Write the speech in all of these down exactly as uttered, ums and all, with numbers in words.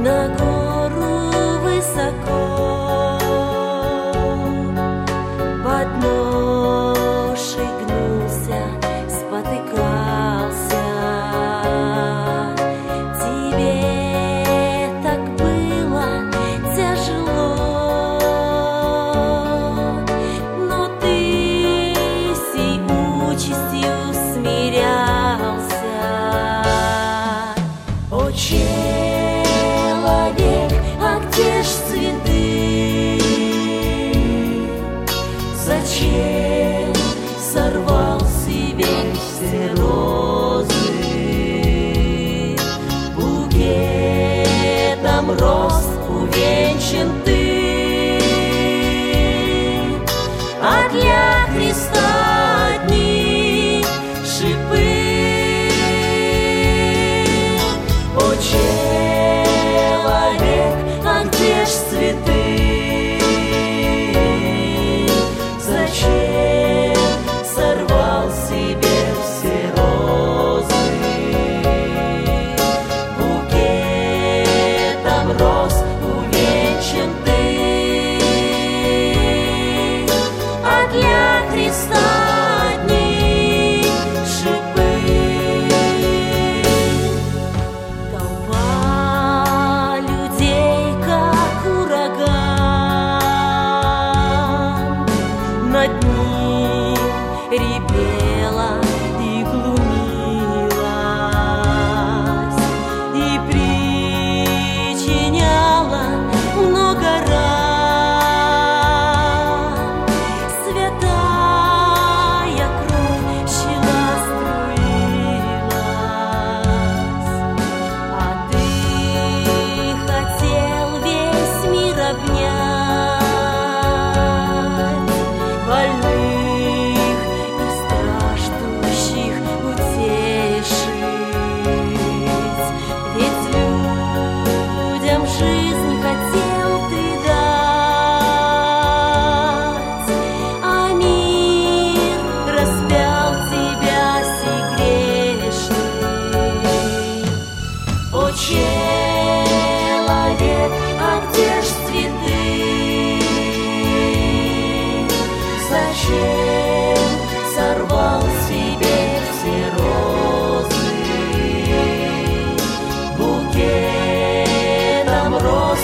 на гору высоко, подножий гнулся, спотыкался. Тебе так было тяжело, но ты сей участью смирялся. О, человек, а где ж цветы? Зачем сорвал себе все розы? Букетом роз увенчан ты, а для Христа одни шипы. О, человек, а где ж цветы? Зачем сорвал себе все розы? Букетом роз увенчан ты, а для Христа одни шипы. Толпа людей, как ураган, над ним репела и глумилась, и причиняла много ран. Святая кровь щела струилась, а ты хотел весь мир обнять, больных и страждущих утешить. Ведь людям жизнь хотел ты дать, а мир распял тебя сей грешный. О, человек, а где ж цветы? Зачем сорвал себе все розы? Букетом роз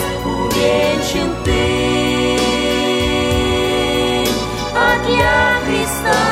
увенчан ты, а для Христа